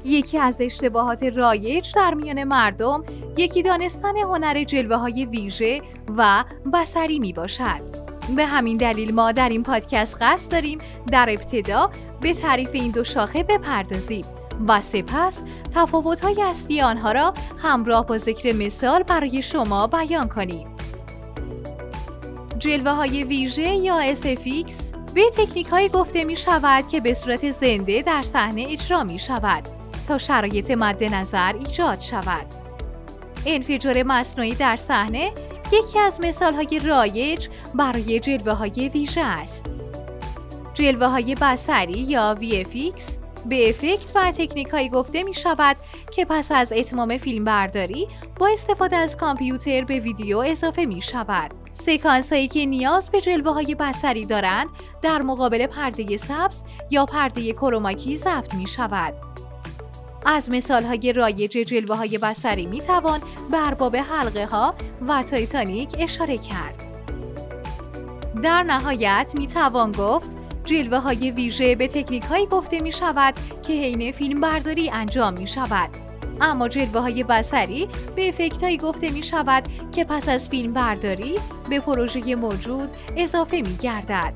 یکی از اشتباهات رایج در میان مردم یکی دانستن هنر جلوه‌های ویژه و بصری می باشد. به همین دلیل ما در این پادکست قصد داریم در ابتدا به تعریف این دو شاخه بپردازیم و سپس تفاوت‌های اصلی آنها را همراه با ذکر مثال برای شما بیان کنیم. جلوه‌های ویژه یا SFX به تکنیک‌های گفته می‌شود که به صورت زنده در صحنه اجرا می‌شود تا شرایط مد نظر ایجاد شود. انفجار مصنوعی در صحنه یکی از مثال‌های رایج برای جلوه‌های ویژه است. جلوه‌های بصری یا VFX به افکت و تکنیک‌هایی گفته می‌شود که پس از اتمام فیلمبرداری با استفاده از کامپیوتر به ویدیو اضافه می‌شود. سکانس‌هایی که نیاز به جلوه‌های بصری دارند در مقابل پرده سبز یا پرده کروماکی ضبط می‌شود. از مثال‌های رایج جلوه‌های بصری می‌توان به ارباب حلقه‌ها و تایتانیک اشاره کرد. در نهایت می‌توان گفت جلوه‌های ویژه به تکنیک‌هایی گفته می‌شود که حین فیلمبرداری انجام می‌شود، اما جلوه‌های بصری به افکت‌هایی گفته می‌شود که پس از فیلمبرداری به پروژه موجود اضافه می‌گردد.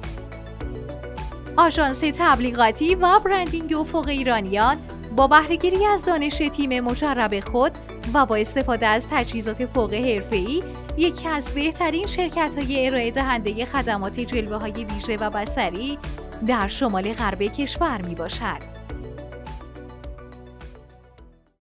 آژانس تبلیغاتی و برندینگ افق ایرانیان با بهره‌گیری از دانش تیم مجرب خود و با استفاده از تجهیزات فوق حرفه‌ای یکی از بهترین شرکت‌های ارائه دهنده خدمات جلوه‌های ویژه و بصری در شمال غرب کشور می‌باشد.